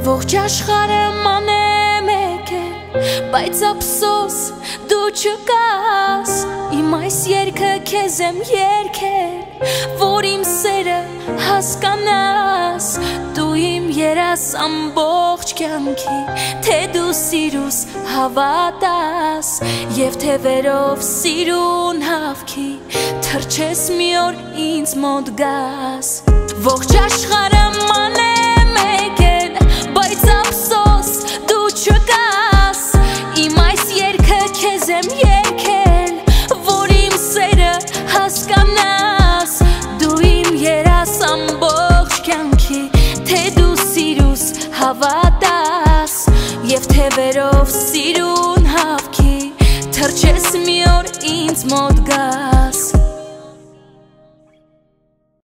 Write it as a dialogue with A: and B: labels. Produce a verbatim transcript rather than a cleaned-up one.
A: Ողջ աշխարհը մանեմ եկել, բայց ափսոս դու չկաս, իմ այս երգը քեզ եմ երգել, որ իմ սերը հասկանաս, դու իմ երաս ամբողջ կյանքի, թե դու սիրուս հավատաս, և թե վերով սիրուն հավքի, թրջես մի օր ինձ մոտ գաս, ողջ աշխարհը մանեմ եկել, բայց ափսոս դու չկաս, իմ այս երգը քեզ եմ երգել, որ իմ սերը հասկանաս, դու իմ երաս ամբողջ կյանքի, թե դու սիրուս հավատաս, և թե վերով սիրուն հավքի, թրջես մի օր ինձ մոտ գաս.